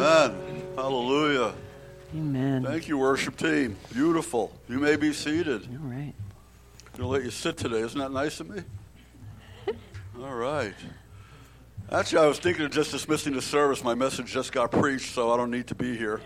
Amen. Hallelujah. Amen. Thank you, worship team. Beautiful. You may be seated. All right. I'm going to let you sit today. Isn't that nice of me? All right. Actually, I was thinking of just dismissing the service. My message just got preached, so I don't need to be here.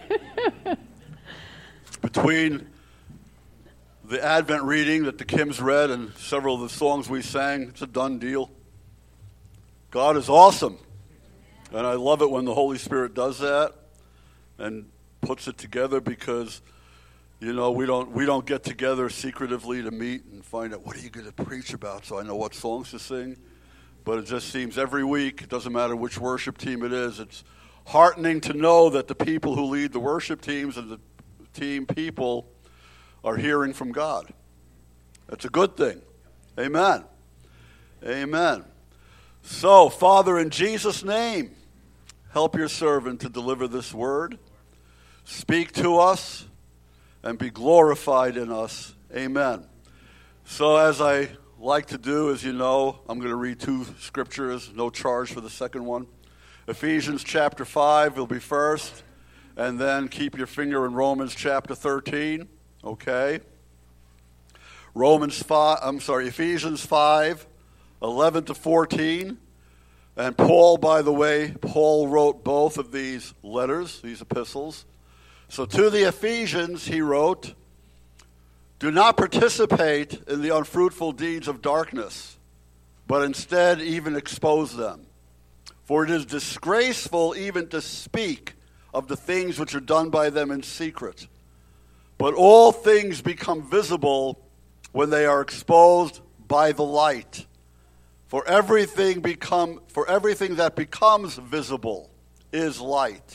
Between the Advent reading that the Kims read and several of the songs we sang, it's a done deal. God is awesome. And I love it when the Holy Spirit does that and puts it together because, you know, we don't get together secretively to meet and find out what are you going to preach about so I know what songs to sing. But it just seems every week, it doesn't matter which worship team it is, it's heartening to know that the people who lead the worship teams and the team people are hearing from God. That's a good thing. Amen. Amen. So, Father, in Jesus' name, help your servant to deliver this word. Speak to us and be glorified in us. Amen. So as I like to do, as you know, I'm going to read two scriptures, no charge for the second one. Ephesians chapter 5 will be first, and then keep your finger in Romans chapter 13, okay? Ephesians 5, 11 to 14. And Paul, by the way, Paul wrote both of these letters, these epistles. So to the Ephesians, he wrote, "Do not participate in the unfruitful deeds of darkness, but instead even expose them. For it is disgraceful even to speak of the things which are done by them in secret. But all things become visible when they are exposed by the light. For everything that becomes visible is light.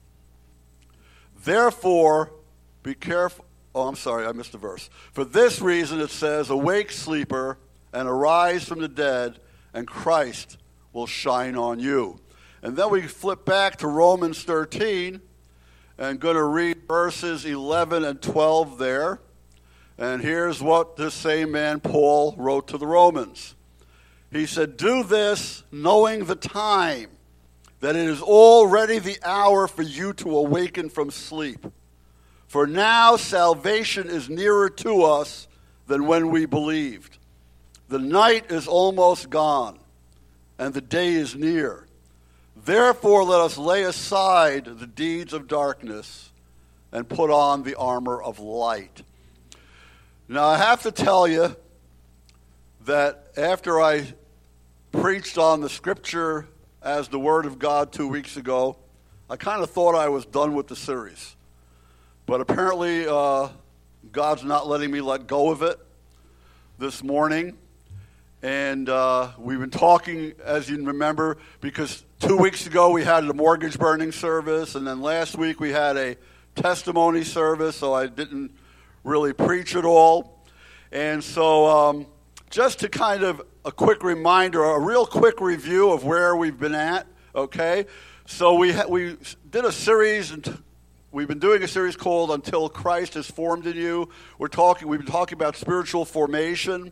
Therefore, be careful." Oh, I'm sorry, I missed a verse. "For this reason it says, 'Awake, sleeper, and arise from the dead, and Christ will shine on you.'" And then we flip back to Romans 13, and going to read verses 11 and 12 there. And here's what this same man, Paul, wrote to the Romans. He said, "Do this, knowing the time, that it is already the hour for you to awaken from sleep. For now salvation is nearer to us than when we believed. The night is almost gone, and the day is near. Therefore let us lay aside the deeds of darkness and put on the armor of light." Now I have to tell you that after I preached on the scripture as the Word of God 2 weeks ago, I kind of thought I was done with the series. But apparently God's not letting me let go of it this morning. And we've been talking, as you remember, because 2 weeks ago we had a mortgage burning service, and then last week we had a testimony service, so I didn't really preach at all. And so just to kind of a quick reminder, a real quick review of where we've been at, okay? So we did a series, and we've been doing a series called Until Christ is Formed in You. We've been talking about spiritual formation.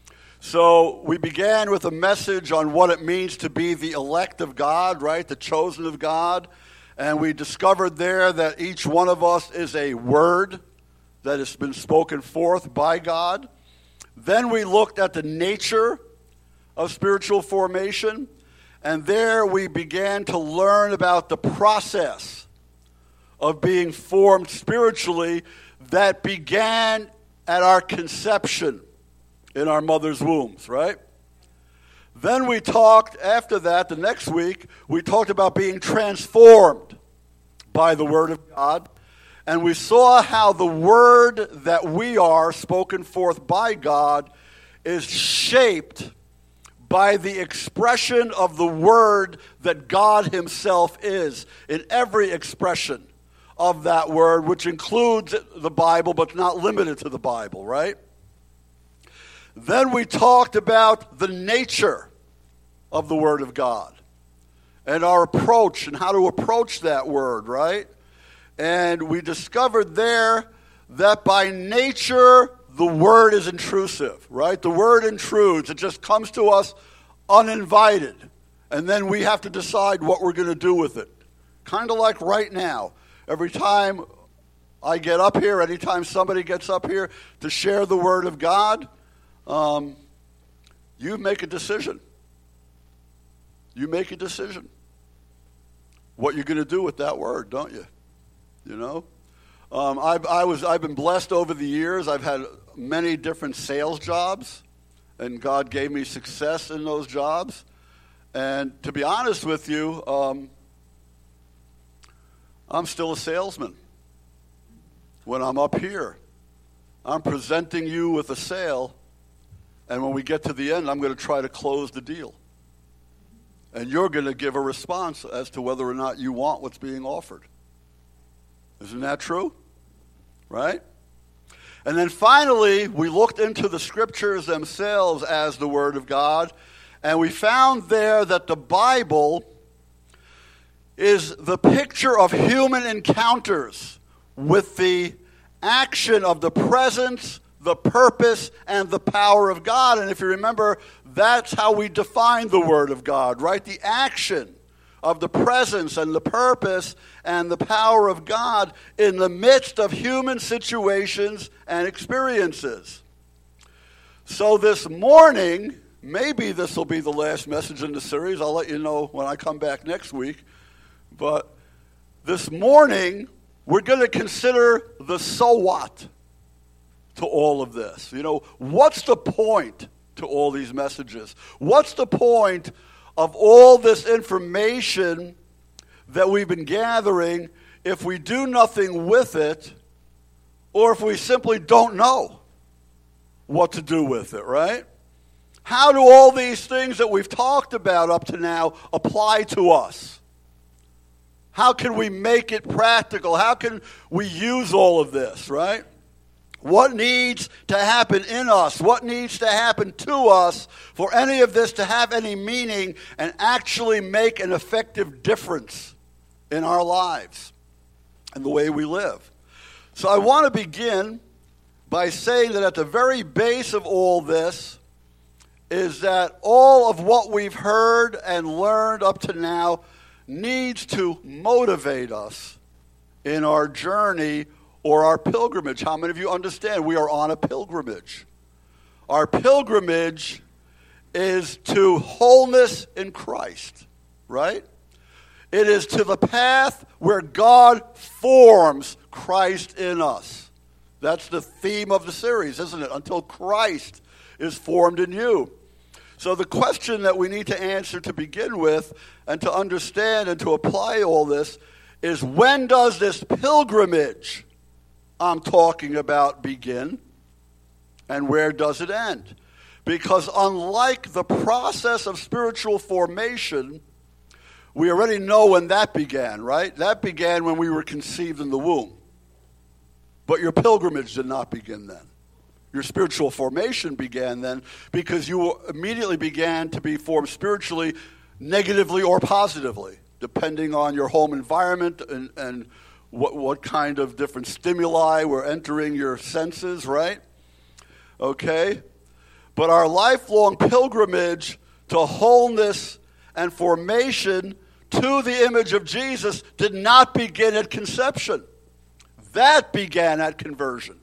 So we began with a message on what it means to be the elect of God, right, the chosen of God. And we discovered there that each one of us is a word that has been spoken forth by God. Then we looked at the nature of spiritual formation, and there we began to learn about the process of being formed spiritually that began at our conception in our mother's wombs, right? Then we talked, after that, the next week, we talked about being transformed by the Word of God. And we saw how the Word that we are, spoken forth by God, is shaped by the expression of the Word that God Himself is, in every expression of that Word, which includes the Bible, but not limited to the Bible, right? Then we talked about the nature of the Word of God and our approach and how to approach that Word, right? And we discovered there that by nature, the Word is intrusive, right? The Word intrudes. It just comes to us uninvited. And then we have to decide what we're going to do with it. Kind of like right now. Every time I get up here, anytime somebody gets up here to share the Word of God, you make a decision. You make a decision. What you're going to do with that Word, don't you? You know? I've been blessed over the years. I've had many different sales jobs, and God gave me success in those jobs. And to be honest with you, I'm still a salesman. When I'm up here, I'm presenting you with a sale, and when we get to the end, I'm going to try to close the deal. And you're going to give a response as to whether or not you want what's being offered. Isn't that true? Right? And then finally, we looked into the scriptures themselves as the Word of God, and we found there that the Bible is the picture of human encounters with the action of the presence, the purpose, and the power of God. And if you remember, that's how we define the Word of God, right? The action of the presence and the purpose and the power of God in the midst of human situations and experiences. So this morning, maybe this will be the last message in the series. I'll let you know when I come back next week. But this morning, we're going to consider the so what to all of this. You know, what's the point to all these messages? What's the point of all this information that we've been gathering if we do nothing with it, or if we simply don't know what to do with it, right? How do all these things that we've talked about up to now apply to us? How can we make it practical? How can we use all of this, right? What needs to happen in us? What needs to happen to us for any of this to have any meaning and actually make an effective difference in our lives and the way we live? So I want to begin by saying that at the very base of all this is that all of what we've heard and learned up to now needs to motivate us in our journey or our pilgrimage. How many of you understand we are on a pilgrimage? Our pilgrimage is to wholeness in Christ, right? It is to the path where God forms Christ in us. That's the theme of the series, isn't it? Until Christ is formed in you. So the question that we need to answer to begin with and to understand and to apply all this is, when does this pilgrimage I'm talking about begin, and where does it end? Because unlike the process of spiritual formation, we already know when that began, right? That began when we were conceived in the womb. But your pilgrimage did not begin then. Your spiritual formation began then because you immediately began to be formed spiritually, negatively or positively, depending on your home environment and what kind of different stimuli were entering your senses, right? Okay? But our lifelong pilgrimage to wholeness and formation to the image of Jesus did not begin at conception. That began at conversion.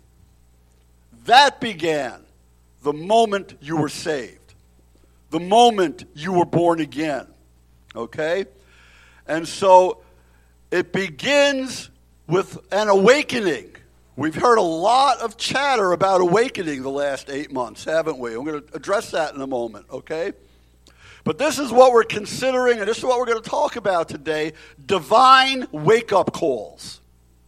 That began the moment you were saved, the moment you were born again, okay? And so it begins with an awakening. We've heard a lot of chatter about awakening the last 8 months, haven't we? I'm going to address that in a moment, okay? But this is what we're considering, and this is what we're going to talk about today: divine wake-up calls.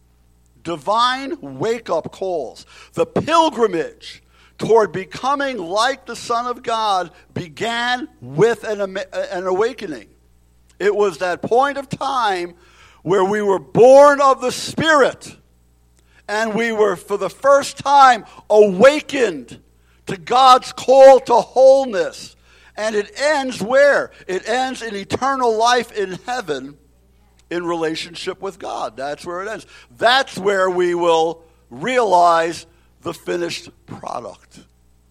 Divine wake-up calls. The pilgrimage toward becoming like the Son of God began with an awakening. It was that point of time where we were born of the Spirit, and we were for the first time awakened to God's call to wholeness. And it ends where? It ends in eternal life in heaven, in relationship with God. That's where it ends. That's where we will realize the finished product.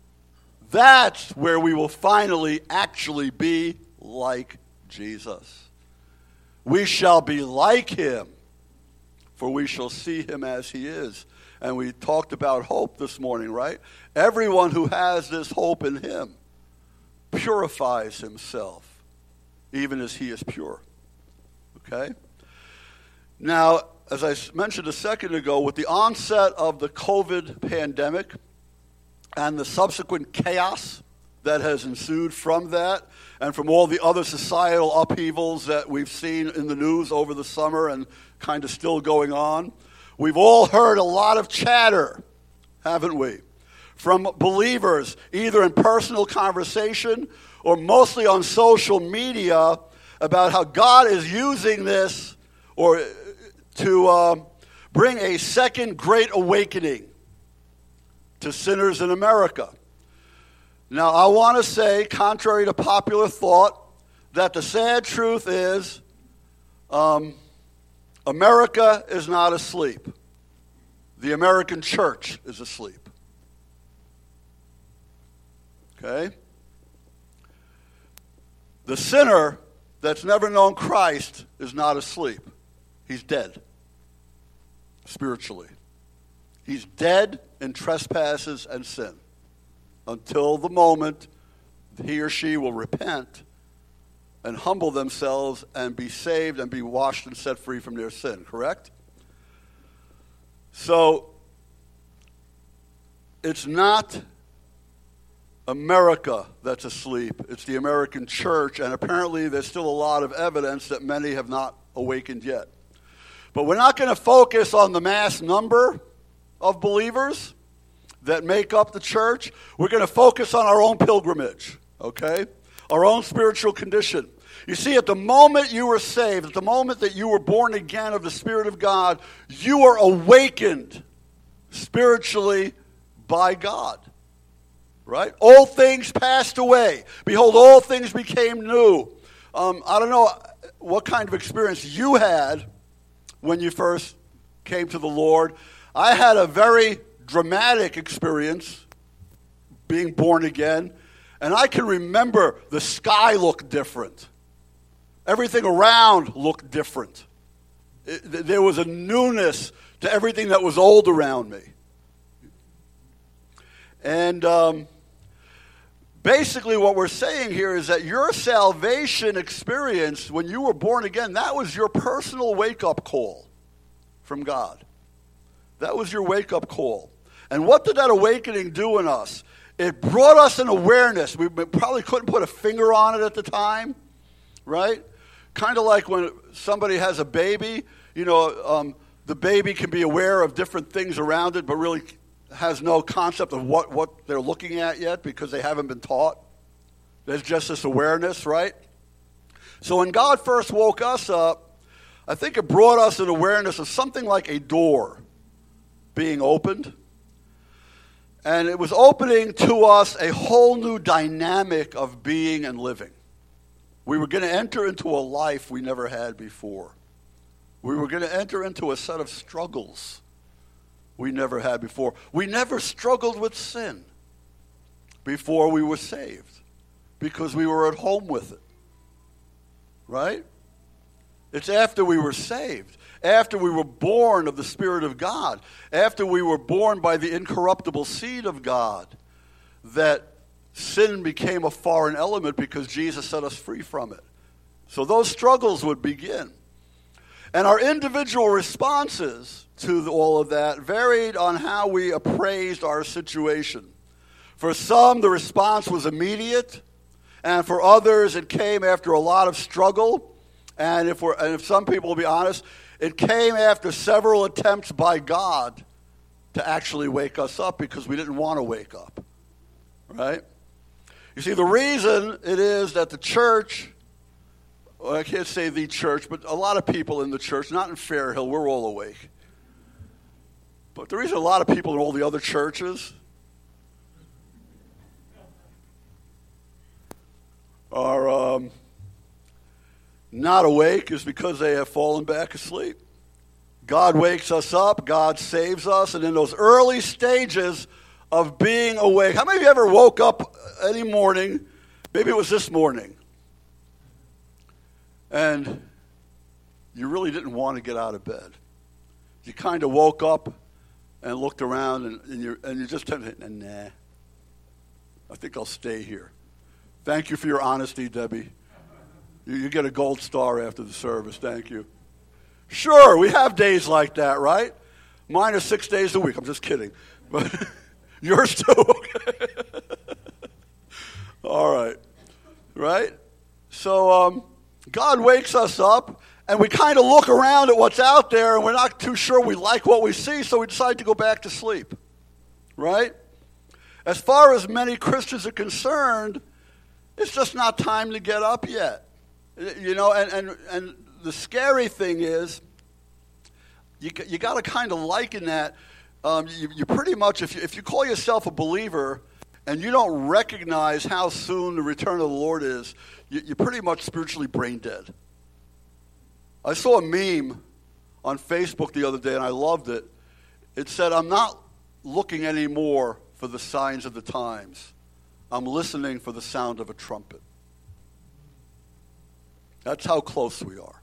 That's where we will finally actually be like Jesus. We shall be like him, for we shall see him as he is. And we talked about hope this morning, right? Everyone who has this hope in him purifies himself, even as he is pure. Okay? Now, as I mentioned a second ago, with the onset of the COVID pandemic and the subsequent chaos that has ensued from that, and from all the other societal upheavals that we've seen in the news over the summer and kind of still going on, we've all heard a lot of chatter, haven't we? From believers, either in personal conversation or mostly on social media, about how God is using this or to bring a second great awakening to sinners in America. Now, I want to say, contrary to popular thought, that the sad truth is America is not asleep. The American church is asleep. Okay? The sinner that's never known Christ is not asleep. He's dead, spiritually. He's dead in trespasses and sin until the moment he or she will repent and humble themselves and be saved and be washed and set free from their sin, correct? So, it's not America that's asleep. It's the American church, and apparently there's still a lot of evidence that many have not awakened yet. But we're not going to focus on the mass number of believers that make up the church. We're going to focus on our own pilgrimage, okay? Our own spiritual condition. You see, at the moment you were saved, at the moment that you were born again of the Spirit of God, you were awakened spiritually by God, right? Old things passed away. Behold, all things became new. I don't know what kind of experience you had when you first came to the Lord. I had a very dramatic experience being born again, and I can remember the sky looked different. Everything around looked different. There was a newness to everything that was old around me. And basically what we're saying here is that your salvation experience when you were born again, that was your personal wake-up call from God. That was your wake-up call. And what did that awakening do in us? It brought us an awareness. We probably couldn't put a finger on it at the time, right? Kind of like when somebody has a baby, the baby can be aware of different things around it, but really has no concept of what they're looking at yet because they haven't been taught. There's just this awareness, right? So when God first woke us up, I think it brought us an awareness of something like a door being opened. And it was opening to us a whole new dynamic of being and living. We were going to enter into a life we never had before. We were going to enter into a set of struggles we never had before. We never struggled with sin before we were saved because we were at home with it. Right? It's after we were saved, after we were born of the Spirit of God, after we were born by the incorruptible seed of God, that sin became a foreign element because Jesus set us free from it. So those struggles would begin. And our individual responses to all of that varied on how we appraised our situation. For some, the response was immediate, and for others, it came after a lot of struggle. And if some people will be honest, it came after several attempts by God to actually wake us up because we didn't want to wake up. Right? You see, the reason it is that the church, well, I can't say the church, but a lot of people in the church, not in Fairhill, we're all awake. But the reason a lot of people in all the other churches are not awake is because they have fallen back asleep. God wakes us up, God saves us, and in those early stages of being awake. How many of you ever woke up any morning, maybe it was this morning, and you really didn't want to get out of bed. You kind of woke up and looked around, and you just turned to, nah, I think I'll stay here. Thank you for your honesty, Debbie. You get a gold star after the service. Thank you. Sure, we have days like that, right? Mine are 6 days a week. I'm just kidding. But yours too. All right. Right? So God wakes us up, and we kind of look around at what's out there, and we're not too sure we like what we see, so we decide to go back to sleep. Right? As far as many Christians are concerned, it's just not time to get up yet. You know, and the scary thing is, you got to kind of liken that. You pretty much, if you call yourself a believer and you don't recognize how soon the return of the Lord is, you're pretty much spiritually brain dead. I saw a meme on Facebook the other day, and I loved it. It said, "I'm not looking anymore for the signs of the times. I'm listening for the sound of a trumpet." That's how close we are.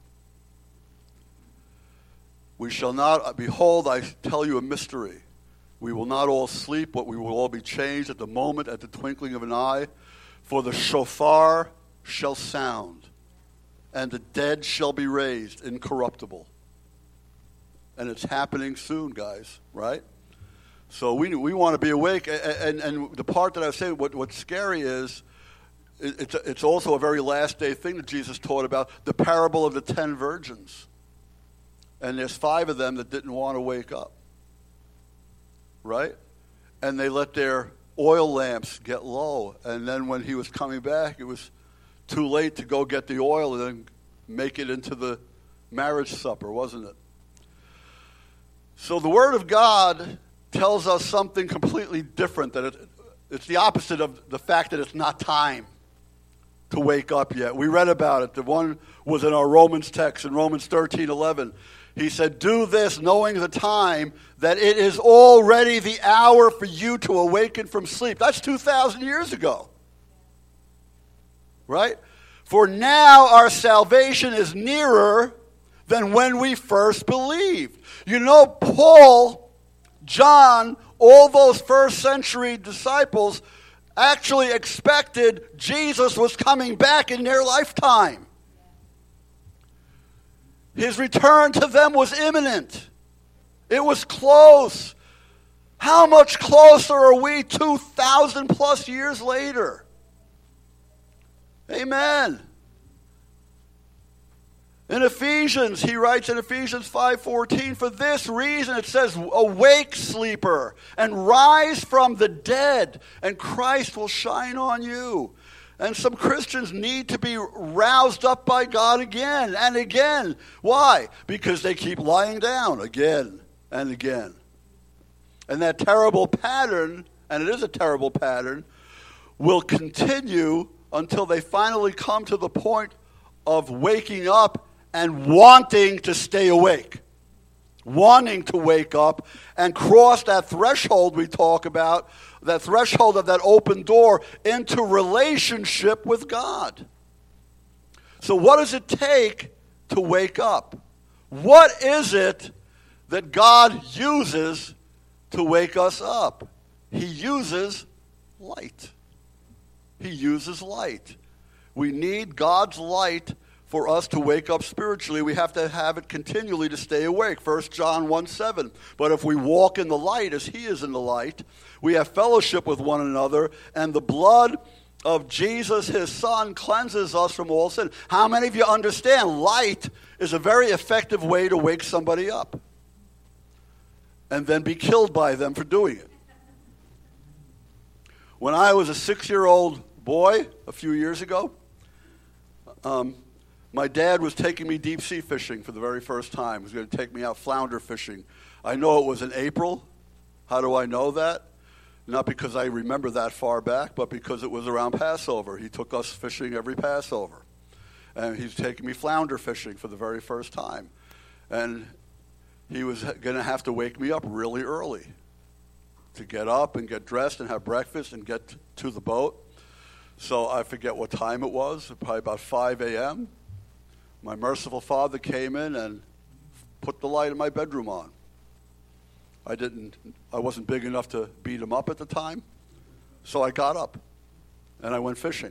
We shall not, behold, I tell you a mystery. We will not all sleep, but we will all be changed at the moment, at the twinkling of an eye. For the shofar shall sound, and the dead shall be raised incorruptible. And it's happening soon, guys, right? So we want to be awake. And the part that I say, what's scary is, it's also a very last day thing that Jesus taught about, the parable of the 10 virgins. And there's 5 of them that didn't want to wake up. Right? And they let their oil lamps get low. And then when he was coming back, it was too late to go get the oil and then make it into the marriage supper, wasn't it? So the Word of God tells us something completely different. That it's the opposite of the fact that it's not time to wake up yet. We read about it. The one was in our Romans text in Romans 13:11. He said, "Do this, knowing the time, that it is already the hour for you to awaken from sleep." That's 2,000 years ago. Right? "For now our salvation is nearer than when we first believed." You know, Paul, John, all those first century disciples actually expected Jesus was coming back in their lifetime. His return to them was imminent. It was close. How much closer are we 2,000 plus years later? Amen. In Ephesians, he writes in Ephesians 5:14, "For this reason," it says, "awake, sleeper, and rise from the dead, and Christ will shine on you." And some Christians need to be roused up by God again and again. Why? Because they keep lying down again and again. And that terrible pattern, and it is a terrible pattern, will continue until they finally come to the point of waking up and wanting to stay awake, wanting to wake up and cross that threshold we talk about, that threshold of that open door into relationship with God. So what does it take to wake up? What is it that God uses to wake us up? He uses light. He uses light. We need God's light for us to wake up spiritually. We have to have it continually to stay awake. 1 John 1:7. "But if we walk in the light as he is in the light, we have fellowship with one another, and the blood of Jesus, his son, cleanses us from all sin." How many of you understand light is a very effective way to wake somebody up and then be killed by them for doing it? When I was a 6-year-old boy a few years ago, my dad was taking me deep sea fishing for the very first time. He was going to take me out flounder fishing. I know it was in April. How do I know that? Not because I remember that far back, but because it was around Passover. He took us fishing every Passover. And he's taking me flounder fishing for the very first time. And he was going to have to wake me up really early to get up and get dressed and have breakfast and get to the boat. So I forget what time it was, probably about 5 a.m. My merciful Father came in and put the light in my bedroom on. I wasn't big enough to beat him up at the time, so I got up and I went fishing.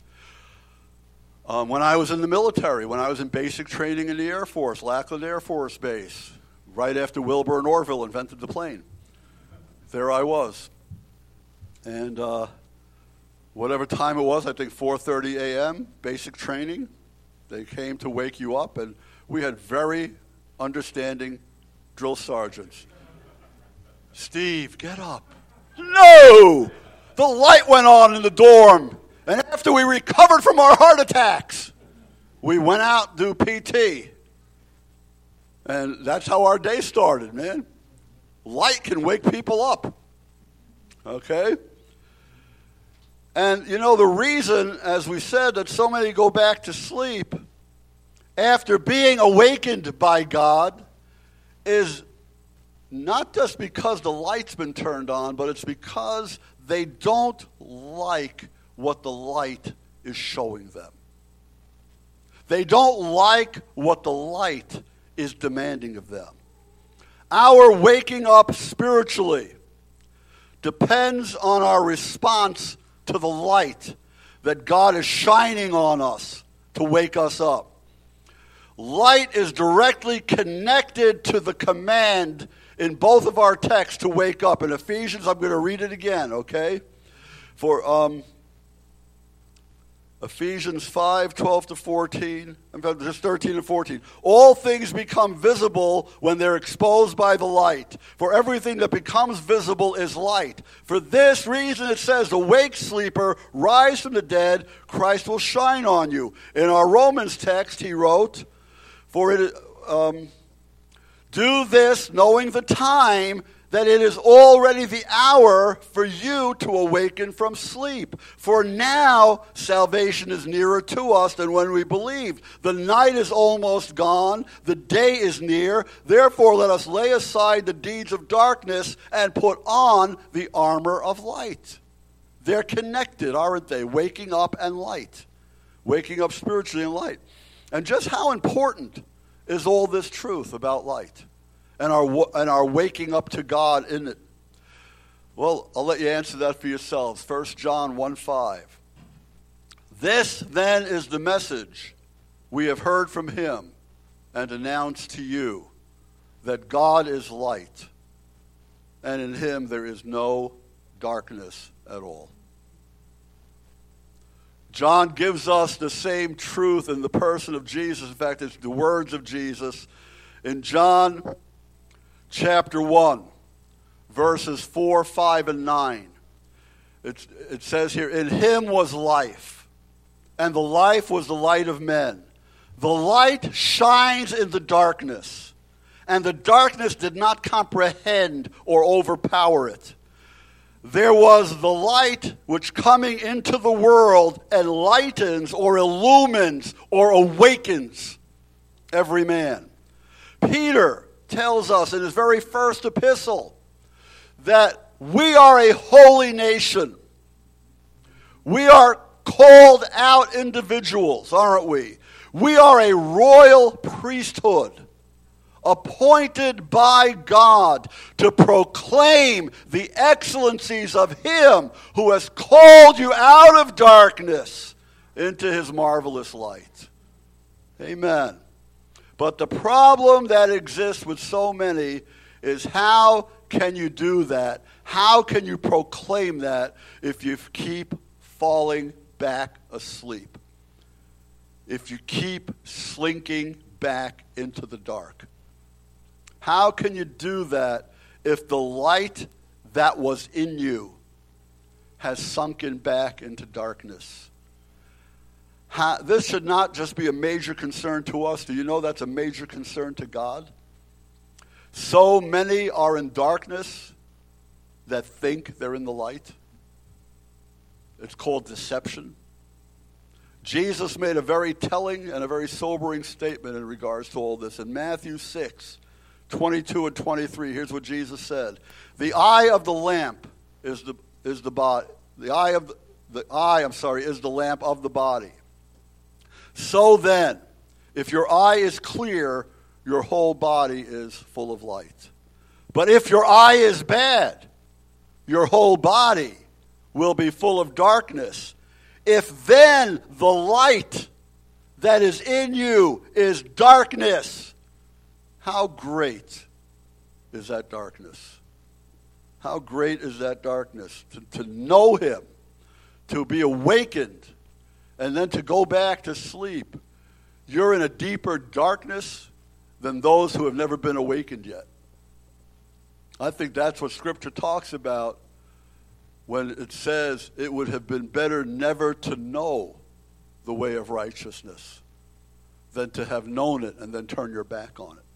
When I was in the military, when I was in basic training in the Air Force, Lackland Air Force Base, right after Wilbur and Orville invented the plane, there I was. And whatever time it was, I think 4:30 a.m., basic training, they came to wake you up, and we had very understanding drill sergeants. Steve, get up. No! The light went on in the dorm. And after we recovered from our heart attacks, we went out to do PT. And that's how our day started, man. Light can wake people up. Okay? And, the reason, as we said, that so many go back to sleep after being awakened by God is not just because the light's been turned on, but it's because they don't like what the light is showing them. They don't like what the light is demanding of them. Our waking up spiritually depends on our response to the light that God is shining on us to wake us up. Light is directly connected to the command in both of our texts to wake up. In Ephesians, I'm going to read it again, okay? For Ephesians 5:12-14, just 13 and 14. All things become visible when they're exposed by the light. For everything that becomes visible is light. For this reason it says, awake, sleeper, rise from the dead, Christ will shine on you. In our Romans text, he wrote, do this knowing the time, that it is already the hour for you to awaken from sleep. For now salvation is nearer to us than when we believed. The night is almost gone, the day is near. Therefore let us lay aside the deeds of darkness and put on the armor of light. They're connected, aren't they? Waking up and light. Waking up spiritually and light. And just how important is all this truth about light and our waking up to God in it? Well, I'll let you answer that for yourselves. 1 John 1:5. This then is the message we have heard from him and announced to you, that God is light, and in him there is no darkness at all. John gives us the same truth in the person of Jesus. In fact, it's the words of Jesus. In John chapter 1, verses 4, 5, and 9, it says here, in him was life, and the life was the light of men. The light shines in the darkness, and the darkness did not comprehend or overpower it. There was the light which coming into the world enlightens or illumines or awakens every man. Peter tells us in his very first epistle that we are a holy nation. We are called out individuals, aren't we? We are a royal priesthood, appointed by God to proclaim the excellencies of him who has called you out of darkness into his marvelous light. Amen. But the problem that exists with so many is, how can you do that? How can you proclaim that if you keep falling back asleep? If you keep slinking back into the dark? How can you do that if the light that was in you has sunken back into darkness? This should not just be a major concern to us. Do you know that's a major concern to God? So many are in darkness that think they're in the light. It's called deception. Jesus made a very telling and a very sobering statement in regards to all this. In Matthew 6, 22 and 23, here's what Jesus said. The eye of the lamp is the body. The eye is the lamp of the body. So then, If your eye is clear, your whole body is full of light. But if your eye is bad, your whole body will be full of darkness. If then the light that is in you is darkness, how great is that darkness? How great is that darkness? To know him, to be awakened, and then to go back to sleep. You're in a deeper darkness than those who have never been awakened yet. I think that's what Scripture talks about when it says it would have been better never to know the way of righteousness than to have known it and then turn your back on it.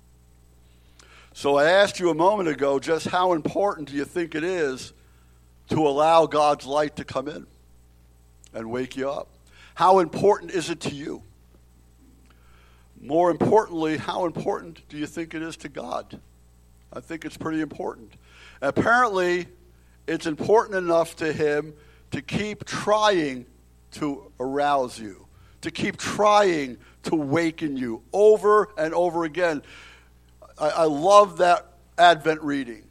So I asked you a moment ago, just how important do you think it is to allow God's light to come in and wake you up? How important is it to you? More importantly, how important do you think it is to God? I think it's pretty important. Apparently, it's important enough to him to keep trying to arouse you, to keep trying to waken you over and over again. I love that Advent reading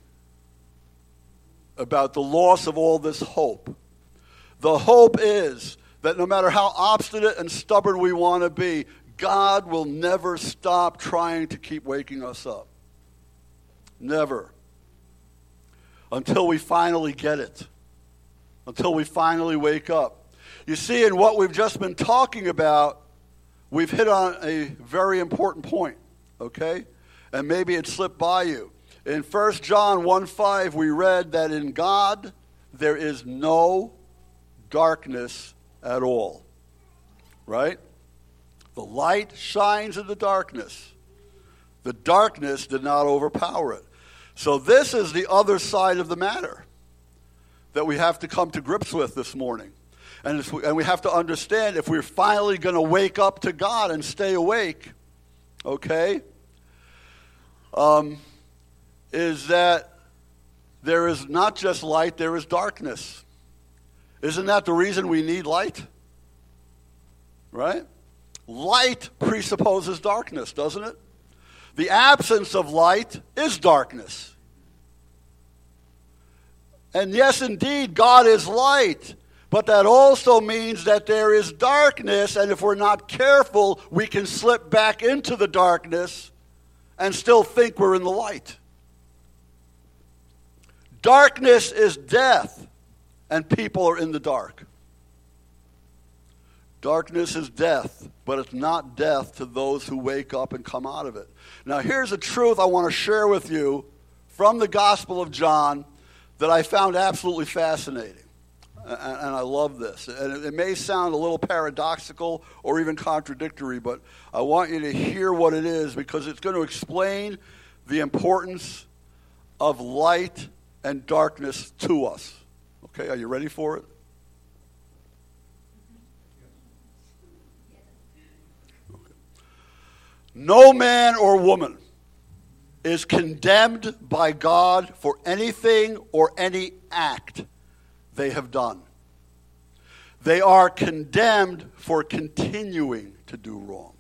about the loss of all this hope. The hope is that no matter how obstinate and stubborn we want to be, God will never stop trying to keep waking us up. Never. Until we finally get it. Until we finally wake up. You see, in what we've just been talking about, we've hit on a very important point, okay? And maybe it slipped by you. In 1 John 1:5, we read that in God there is no darkness at all. Right? The light shines in the darkness. The darkness did not overpower it. So this is the other side of the matter that we have to come to grips with this morning. And we have to understand if we're finally going to wake up to God and stay awake, okay, is that there is not just light, there is darkness. Isn't that the reason we need light? Right? Light presupposes darkness, doesn't it? The absence of light is darkness. And yes, indeed, God is light. But that also means that there is darkness, and if we're not careful, we can slip back into the darkness and still think we're in the light. Darkness is death, and people are in the dark. Darkness is death, but it's not death to those who wake up and come out of it. Now, here's a truth I want to share with you from the Gospel of John that I found absolutely fascinating. And I love this. And it may sound a little paradoxical or even contradictory, but I want you to hear what it is because it's going to explain the importance of light and darkness to us. Okay, are you ready for it? Okay. No man or woman is condemned by God for anything or any act they have done. They are condemned for continuing to do wrong.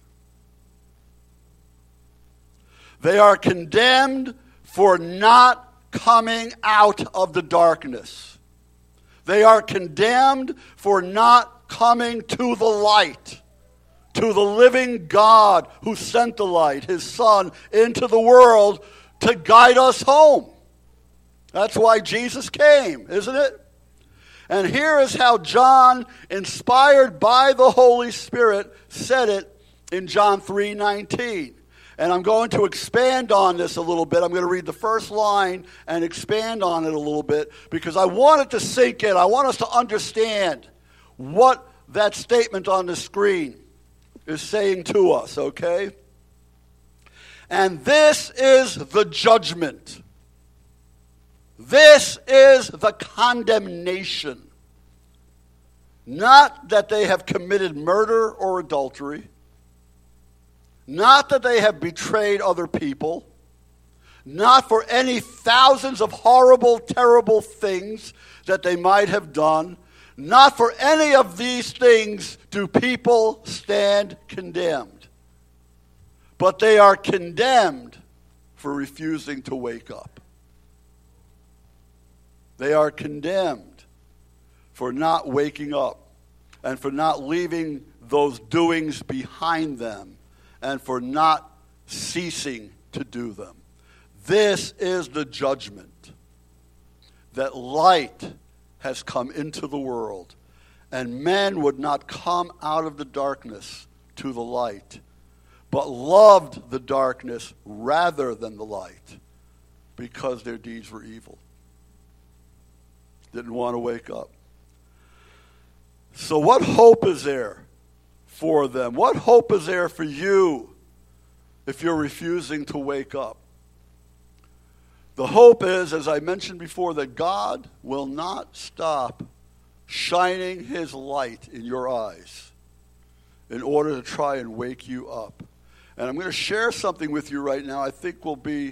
They are condemned for not coming out of the darkness. They are condemned for not coming to the light, to the living God who sent the light, his Son, into the world to guide us home. That's why Jesus came, isn't it? And here is how John, inspired by the Holy Spirit, said it in John 3:19. And I'm going to expand on this a little bit. I'm going to read the first line and expand on it a little bit because I want it to sink in. I want us to understand what that statement on the screen is saying to us, okay? And this is the judgment. This is the condemnation. Not that they have committed murder or adultery. Not that they have betrayed other people. Not for any thousands of horrible, terrible things that they might have done. Not for any of these things do people stand condemned. but they are condemned for refusing to wake up. They are condemned for not waking up and for not leaving those doings behind them and for not ceasing to do them. This is the judgment, that light has come into the world, and men would not come out of the darkness to the light, but loved the darkness rather than the light, because their deeds were evil. Didn't want to wake up. So what hope is there for them? What hope is there for you if you're refusing to wake up? The hope is, as I mentioned before, that God will not stop shining his light in your eyes in order to try and wake you up. And I'm going to share something with you right now I think will be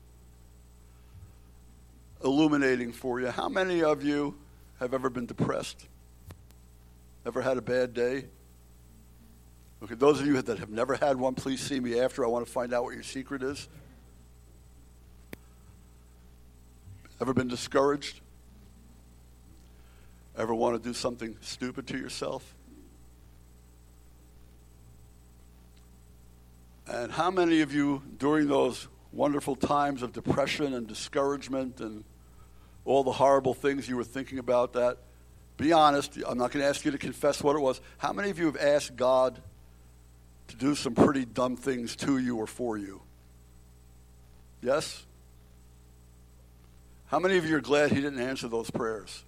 illuminating for you. How many of you have ever been depressed? Ever had a bad day? Okay, those of you that have never had one, please see me after. I want to find out what your secret is. Ever been discouraged? Ever want to do something stupid to yourself? And how many of you, during those wonderful times of depression and discouragement and all the horrible things you were thinking about that, be honest, I'm not going to ask you to confess what it was. How many of you have asked God to do some pretty dumb things to you or for you? Yes? How many of you are glad he didn't answer those prayers?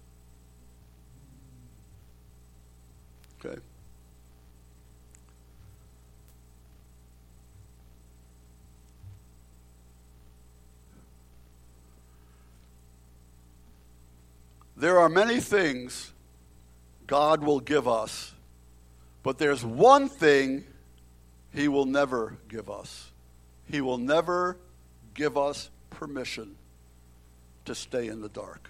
Okay. There are many things God will give us, but there's one thing he will never give us. He will never give us permission to stay in the dark.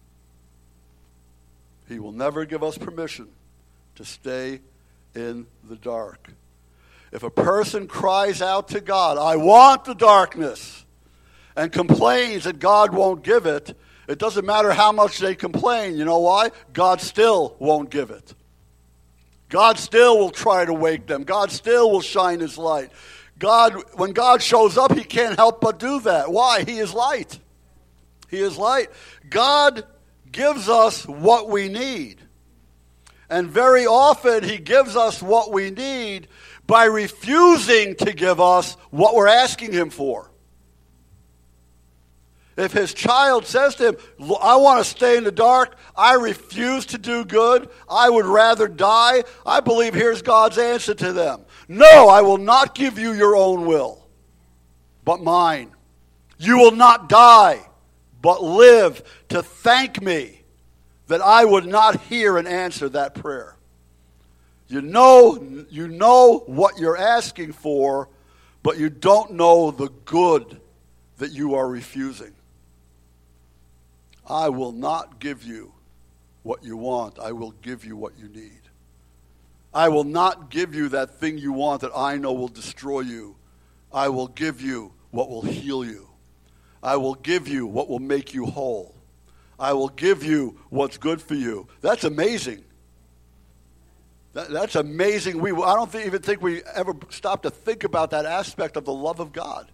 He will never give us permission to stay in the dark. If a person cries out to God, I want the darkness, and complains that God won't give it, it doesn't matter how much they complain. You know why? God still won't give it. God still will try to wake them. God still will shine his light. When God shows up, he can't help but do that. Why? He is light. He is light. God gives us what we need. And very often he gives us what we need by refusing to give us what we're asking him for. If his child says to him, I want to stay in the dark, I refuse to do good, I would rather die, I believe here's God's answer to them. No, I will not give you your own will, but mine. You will not die, but live to thank me that I would not hear and answer that prayer. You know what you're asking for, but you don't know the good that you are refusing. I will not give you what you want. I will give you what you need. I will not give you that thing you want that I know will destroy you. I will give you what will heal you. I will give you what will make you whole. I will give you what's good for you. That's amazing. That's amazing. I don't even think we ever stop to think about that aspect of the love of God.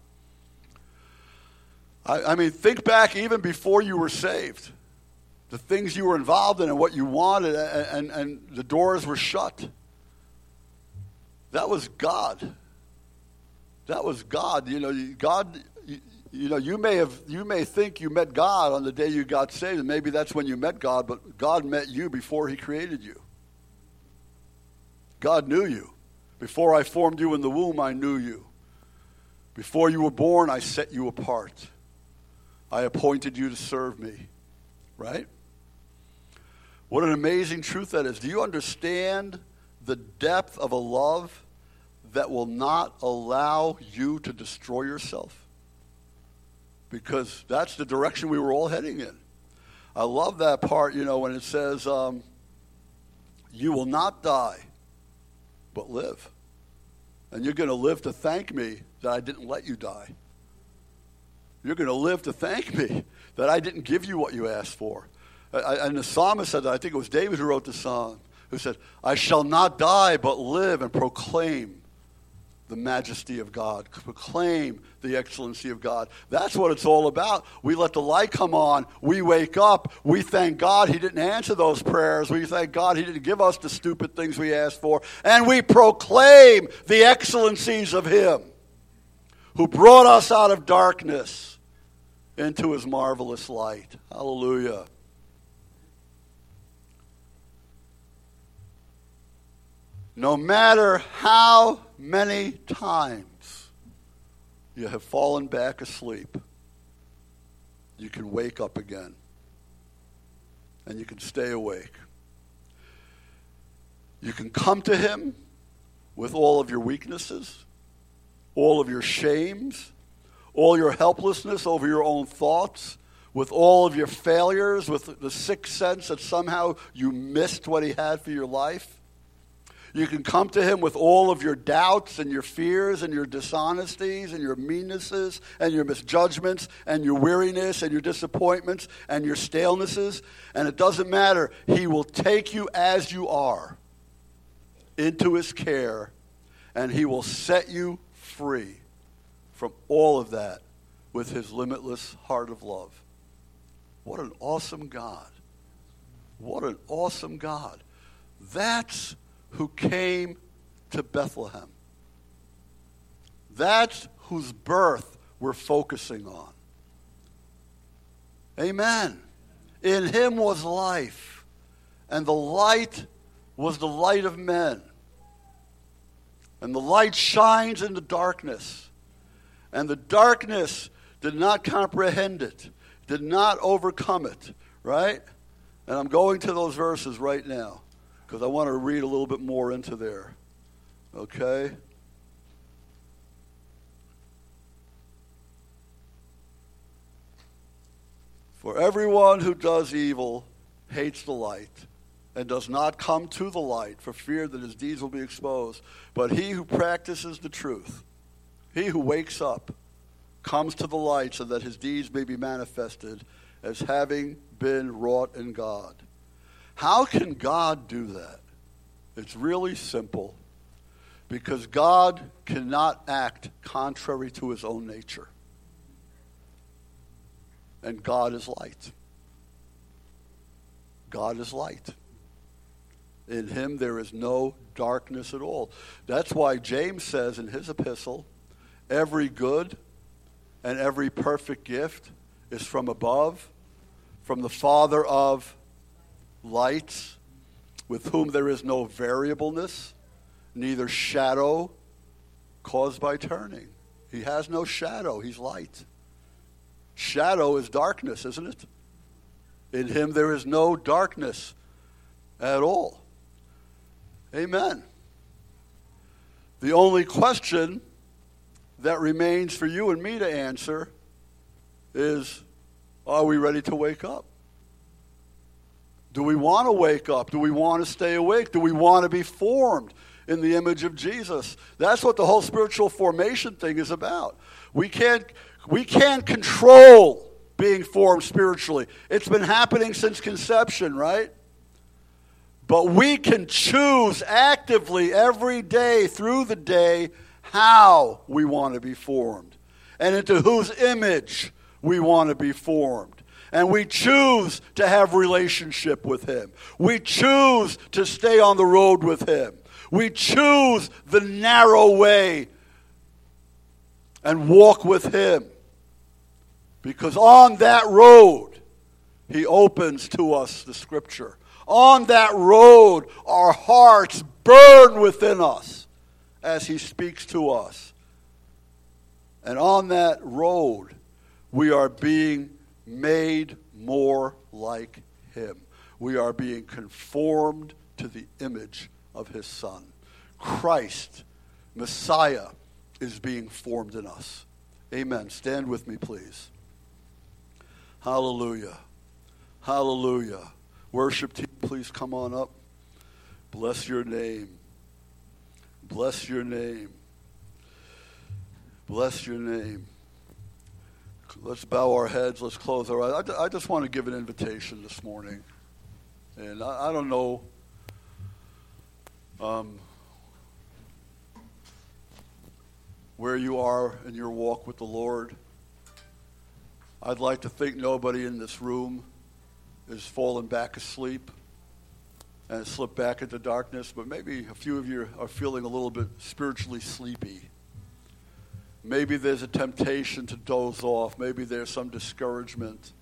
I mean, think back even before you were saved. The things you were involved in and what you wanted, and the doors were shut. That was God. That was God. You know, God. You know, you may think you met God on the day you got saved, and maybe that's when you met God. But God met you before He created you. God knew you. Before I formed you in the womb, I knew you. Before you were born, I set you apart. I appointed you to serve me. Right? What an amazing truth that is. Do you understand the depth of a love that will not allow you to destroy yourself? Because that's the direction we were all heading in. I love that part, you know, when it says, you will not die, but live. And you're going to live to thank me that I didn't let you die. You're going to live to thank me that I didn't give you what you asked for. And the psalmist said that, I think it was David who wrote the song, who said, I shall not die but live and proclaim the majesty of God, proclaim the excellency of God. That's what it's all about. We let the light come on. We wake up. We thank God he didn't answer those prayers. We thank God he didn't give us the stupid things we asked for. And we proclaim the excellencies of him who brought us out of darkness into his marvelous light. Hallelujah. No matter how many times you have fallen back asleep, you can wake up again. And you can stay awake. You can come to him with all of your weaknesses, all of your shames, all your helplessness over your own thoughts, with all of your failures, with the sixth sense that somehow you missed what he had for your life. You can come to him with all of your doubts and your fears and your dishonesties and your meannesses and your misjudgments and your weariness and your disappointments and your stalenesses. And it doesn't matter. He will take you as you are into his care, and he will set you free from all of that with his limitless heart of love. What an awesome God. What an awesome God. That's who came to Bethlehem. That's whose birth we're focusing on. Amen. In him was life, and the light was the light of men. And the light shines in the darkness, and the darkness did not comprehend it, did not overcome it, right? And I'm going to those verses right now, because I want to read a little bit more into there. Okay? For everyone who does evil hates the light and does not come to the light for fear that his deeds will be exposed. But he who practices the truth, he who wakes up, comes to the light so that his deeds may be manifested as having been wrought in God. How can God do that? It's really simple. Because God cannot act contrary to his own nature. And God is light. God is light. In him there is no darkness at all. That's why James says in his epistle, every good and every perfect gift is from above, from the Father of lights, with whom there is no variableness, neither shadow caused by turning. He has no shadow. He's light. Shadow is darkness, isn't it? In him there is no darkness at all. Amen. The only question that remains for you and me to answer is, are we ready to wake up? Do we want to wake up? Do we want to stay awake? Do we want to be formed in the image of Jesus? That's what the whole spiritual formation thing is about. We can't control being formed spiritually. It's been happening since conception, right? But we can choose actively every day through the day how we want to be formed and into whose image we want to be formed. And we choose to have relationship with him. We choose to stay on the road with him. We choose the narrow way and walk with him. Because on that road, he opens to us the scripture. On that road, our hearts burn within us as he speaks to us. And on that road, we are being made more like him. We are being conformed to the image of his Son. Christ, Messiah, is being formed in us. Amen. Stand with me, please. Hallelujah. Hallelujah. Worship team, please come on up. Bless your name. Bless your name. Bless your name. Let's bow our heads. Let's close our eyes. I just want to give an invitation this morning. And I don't know where you are in your walk with the Lord. I'd like to think nobody in this room is falling back asleep and slipped back into darkness, but maybe a few of you are feeling a little bit spiritually sleepy. Maybe there's a temptation to doze off. Maybe there's some discouragement.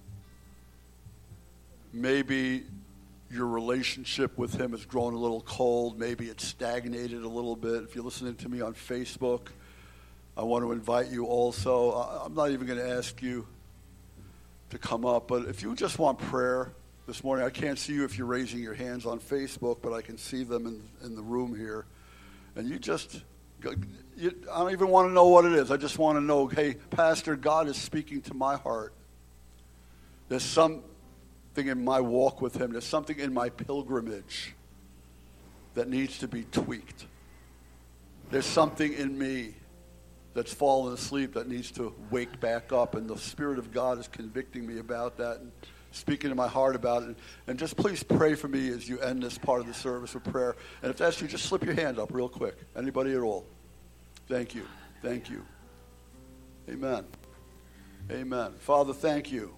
Maybe your relationship with him has grown a little cold. Maybe it's stagnated a little bit. If you're listening to me on Facebook, I want to invite you also. I'm not even going to ask you to come up, but if you just want prayer this morning, I can't see you if you're raising your hands on Facebook, but I can see them in the room here. And I don't even want to know what it is. I just want to know, hey, Pastor, God is speaking to my heart. There's something in my walk with him. There's something in my pilgrimage that needs to be tweaked. There's something in me that's fallen asleep that needs to wake back up, and the Spirit of God is convicting me about that and speaking to my heart about it. And just please pray for me as you end this part of the service with prayer. And if that's you, just slip your hand up real quick. Anybody at all? Thank you. Thank you. Amen. Amen. Father, thank you.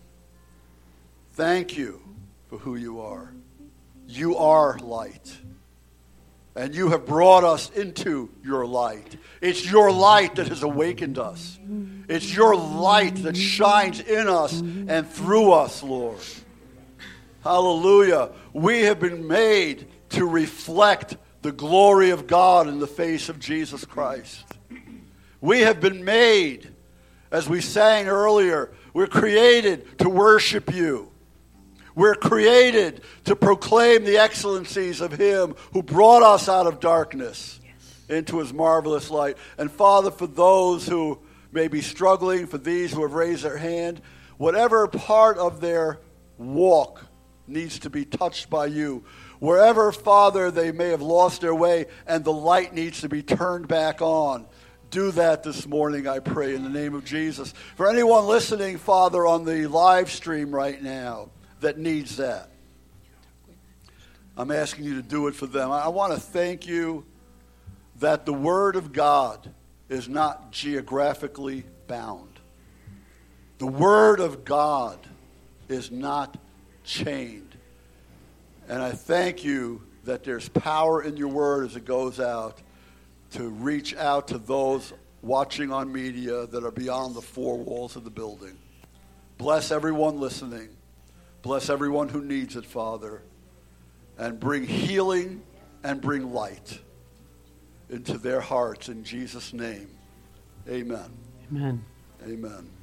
Thank you for who you are. You are light. And you have brought us into your light. It's your light that has awakened us. It's your light that shines in us and through us, Lord. Hallelujah. We have been made to reflect the glory of God in the face of Jesus Christ. We have been made, as we sang earlier, we're created to worship you. We're created to proclaim the excellencies of him who brought us out of darkness into his marvelous light. And Father, for those who may be struggling, for these who have raised their hand, whatever part of their walk needs to be touched by you, wherever, Father, they may have lost their way and the light needs to be turned back on, do that this morning, I pray, in the name of Jesus. For anyone listening, Father, on the live stream right now, that needs that, I'm asking you to do it for them. I want to thank you that the Word of God is not geographically bound. The Word of God is not chained. And I thank you that there's power in your Word as it goes out to reach out to those watching on media that are beyond the four walls of the building. Bless everyone listening. Bless everyone who needs it, Father, and bring healing and bring light into their hearts in Jesus' name. Amen. Amen. Amen.